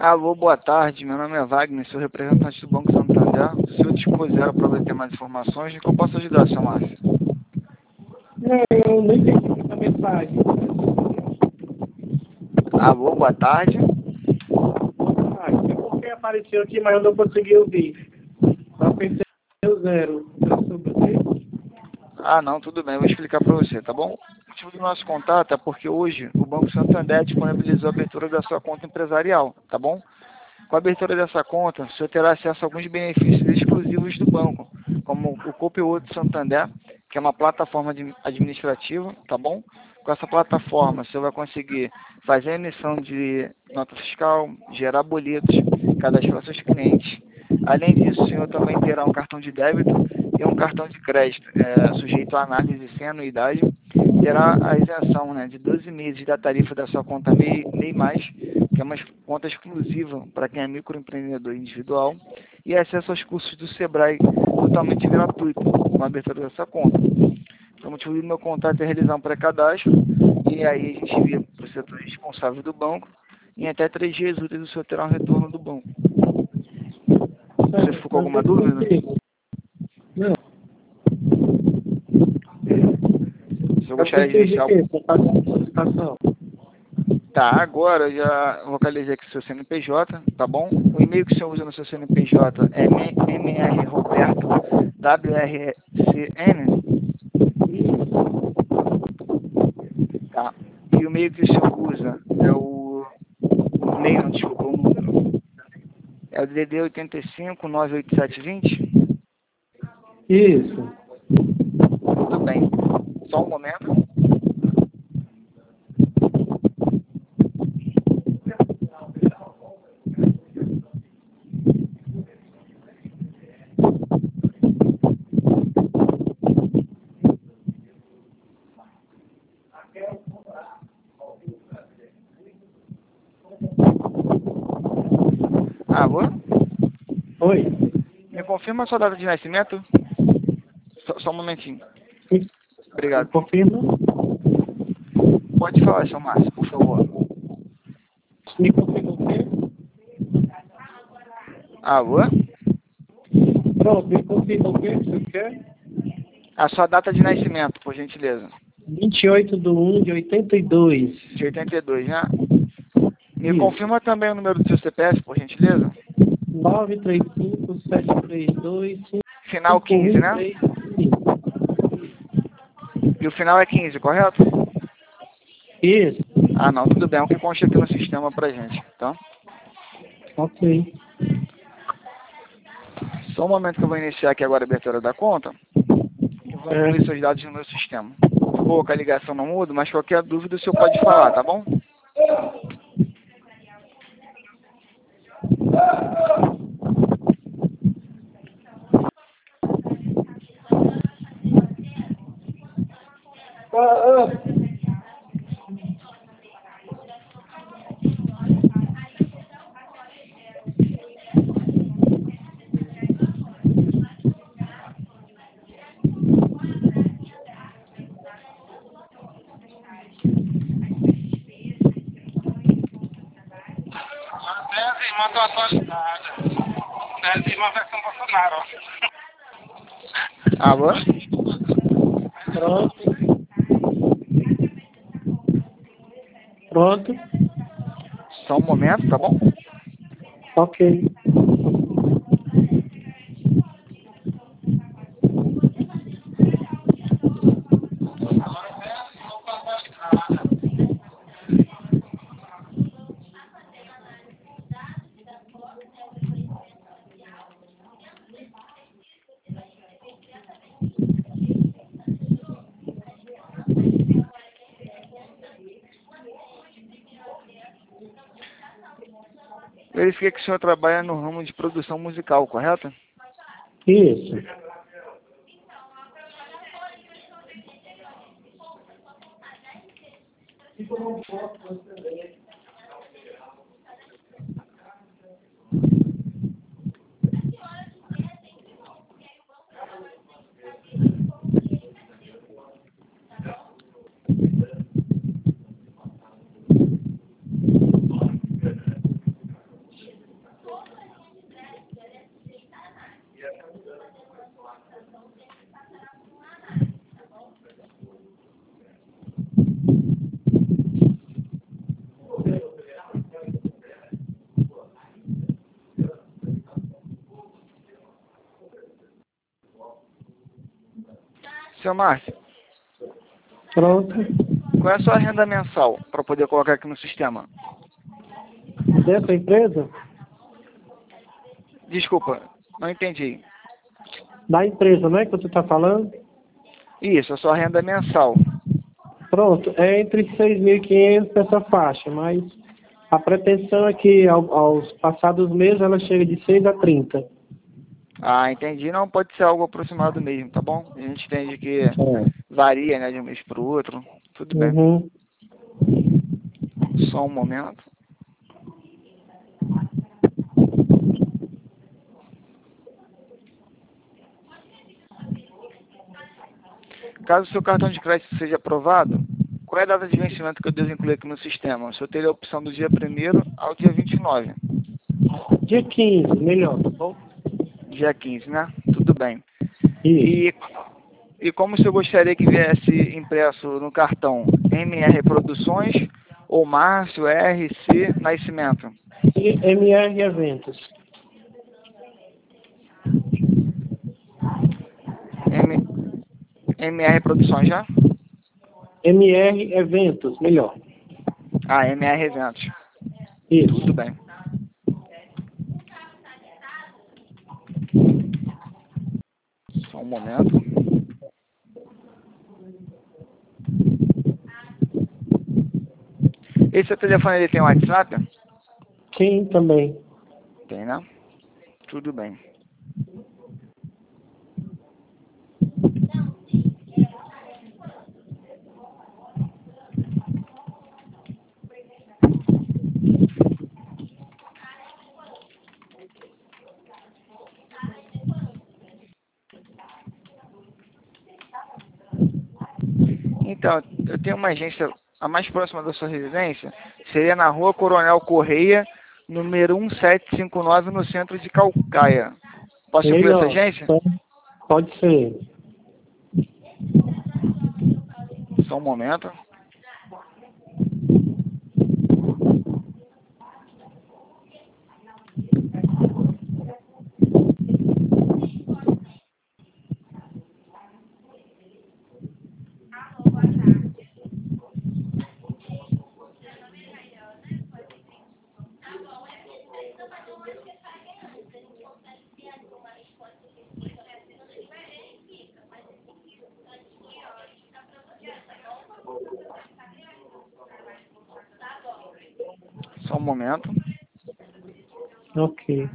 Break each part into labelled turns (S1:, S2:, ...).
S1: Alô, boa tarde. Meu nome é Wagner, sou representante do Banco Santander. Se eu dispuser para obter mais informações, em que eu posso ajudar, seu Márcio?
S2: Não, não entendi muita mensagem.
S1: Alô, boa tarde.
S2: É porque apareceu aqui, mas eu não consegui ouvir. Só pensei no zero. É sobre você?
S1: Ah, não, tudo bem, eu vou explicar para você, tá bom? O motivo do nosso contato é porque hoje o Banco Santander disponibilizou a abertura da sua conta empresarial, tá bom? Com a abertura dessa conta, o senhor terá acesso a alguns benefícios exclusivos do banco, como o Conteúdo Santander, que é uma plataforma administrativa, tá bom? Com essa plataforma, você vai conseguir fazer a emissão de nota fiscal, gerar boletos, cadastrar seus clientes. Além disso, o senhor também terá um cartão de débito e um cartão de crédito, sujeito à análise sem anuidade. Terá a isenção, né, de 12 meses da tarifa da sua conta MEI Mais, que é uma conta exclusiva para quem é microempreendedor individual, e acesso aos cursos do Sebrae totalmente gratuito, com a abertura dessa conta. Então, o motivo do meu contato é realizar um pré-cadastro, e aí a gente envia para o setor responsável do banco, e em até 3 dias úteis o senhor terá um retorno do banco. Você ficou com alguma dúvida?
S2: Não.
S1: Se eu gostaria de deixar...
S2: Solicitação.
S1: Tá, agora eu já localizei aqui o seu CNPJ, tá bom? O e-mail que o senhor usa no seu CNPJ é mrroberto.wrcn, tá? E o e-mail que o senhor usa é o e-mail, não, desculpa, o número. É o DD 85 98720?
S2: Isso.
S1: Tudo bem. Só um momento. Alô?
S2: Oi.
S1: Me confirma a sua data de nascimento? Só um momentinho. Obrigado.
S2: Confirma.
S1: Pode falar, seu Márcio, por favor.
S2: Me confirma o quê?
S1: Alô?
S2: Pronto, me confirma o quê que você quer?
S1: A sua data de nascimento, por gentileza.
S2: 28/1/82.
S1: De 82, né? Me
S2: Isso.
S1: confirma também o número do seu CPF, por gentileza.
S2: 935-732.
S1: Final 15, né? E o final é 15, correto?
S2: Isso.
S1: Ah, não, tudo bem. É o que consta aqui no sistema pra gente, tá?
S2: Ok.
S1: Só um momento que eu vou iniciar aqui agora a abertura da conta. E vou incluir seus dados no meu sistema. Pouca a ligação não muda, mas qualquer dúvida o senhor pode falar, tá bom?
S3: Irmã tô atualizada. Irmã versão Bolsonaro.
S1: Alô?
S2: Pronto. Pronto.
S1: Só um momento, tá bom?
S2: Ok.
S1: Verifiquei que o senhor trabalha no ramo de produção musical, correto?
S2: Isso.
S1: Seu Márcio,
S2: Pronto.
S1: qual é a sua renda mensal para poder colocar aqui no sistema?
S2: Dessa empresa?
S1: Desculpa, não entendi.
S2: Da empresa, não é que você está falando?
S1: Isso, a sua renda mensal.
S2: Pronto, é entre 6.500 essa faixa, mas a pretensão é que aos passados meses ela chega de 6 a 30.
S1: Ah, entendi. Não, pode ser algo aproximado mesmo, tá bom? A gente entende que
S2: É.
S1: varia, né, de um mês para o outro. Tudo bem.
S2: Uhum.
S1: Só um momento. Caso o seu cartão de crédito seja aprovado, qual é a data de vencimento que eu devo incluir aqui no sistema? O senhor teria a opção do dia 1º ao dia 29.
S2: Dia 15, melhor, tá bom?
S1: Dia 15, né? Tudo bem.
S2: Isso.
S1: E como o senhor gostaria que viesse impresso no cartão MR Produções ou Márcio RC Nascimento?
S2: E MR Eventos.
S1: MR Produções já?
S2: MR Eventos, melhor.
S1: Ah, MR Eventos.
S2: Isso.
S1: Tudo bem. Só um momento. Esse seu telefone ele tem WhatsApp?
S2: Sim, também.
S1: Tem, né? Tudo bem. Então, eu tenho uma agência, a mais próxima da sua residência, seria na Rua Coronel Correia, número 1759, no centro de Calcaia. Posso incluir essa
S2: Melhor.
S1: agência?
S2: Então, pode ser.
S1: Só um momento. Só um momento.
S2: Ok.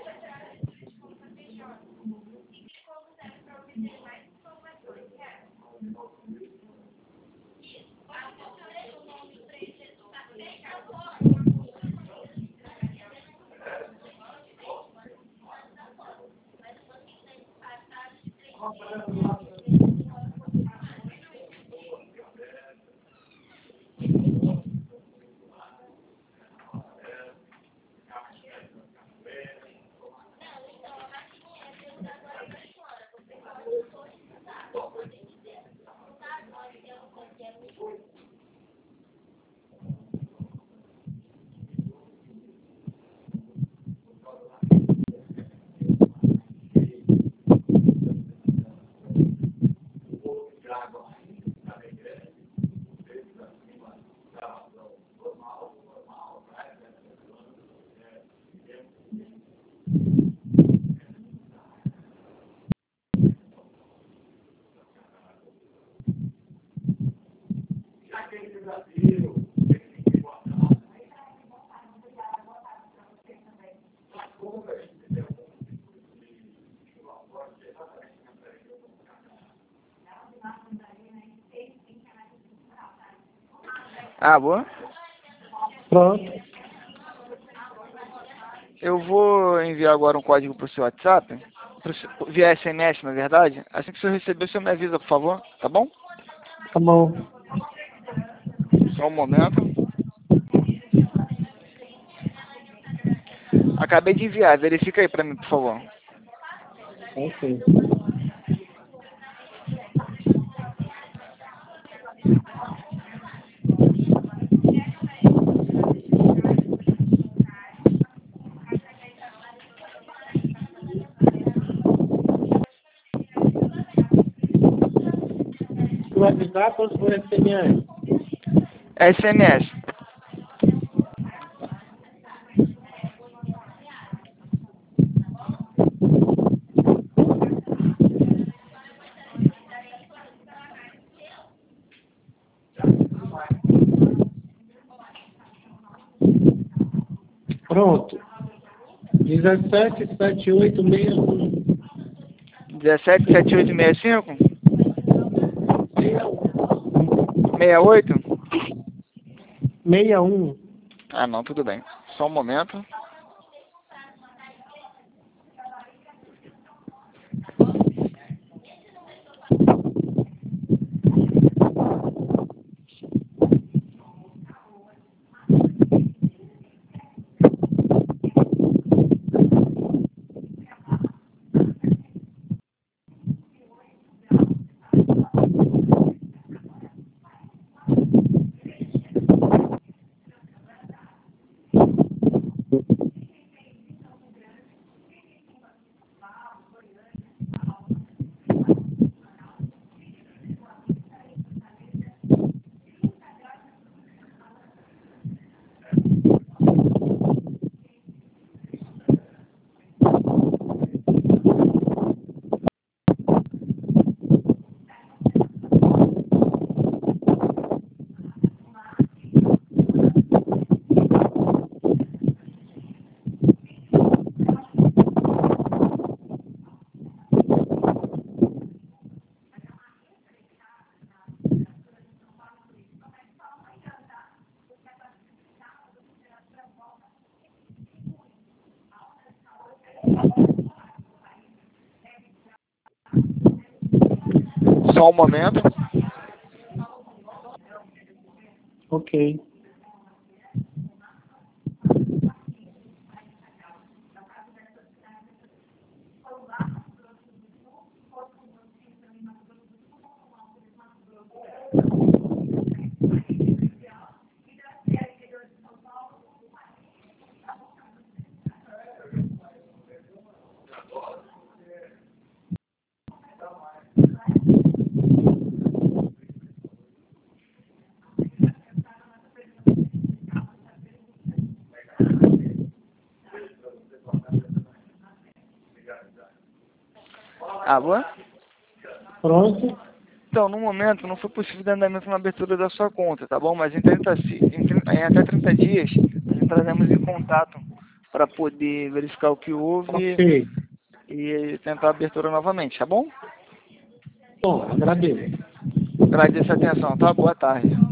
S2: Ah, boa. Pronto.
S1: Eu vou enviar agora um código para o seu WhatsApp, via SMS, na verdade. Assim que o senhor receber, o senhor me avisa, por favor, tá bom?
S2: Tá bom.
S1: Só um momento. Acabei de enviar, verifica aí para mim, por favor.
S2: Ok. WhatsApp ou por SMS?
S1: SMS.
S2: Pronto. 177861.
S1: 177865? 68?
S2: 61.
S1: Ah, não, tudo bem. Só um momento. Só um momento.
S2: Ok.
S1: Alô?
S2: Pronto.
S1: Então, no momento, não foi possível dar andamento na abertura da sua conta, tá bom? Mas em até 30 dias, nós entraremos em contato para poder verificar o que houve
S2: Ok.
S1: e tentar a abertura novamente, tá bom?
S2: Bom, agradeço.
S1: Agradeço a atenção, tá? Boa tarde.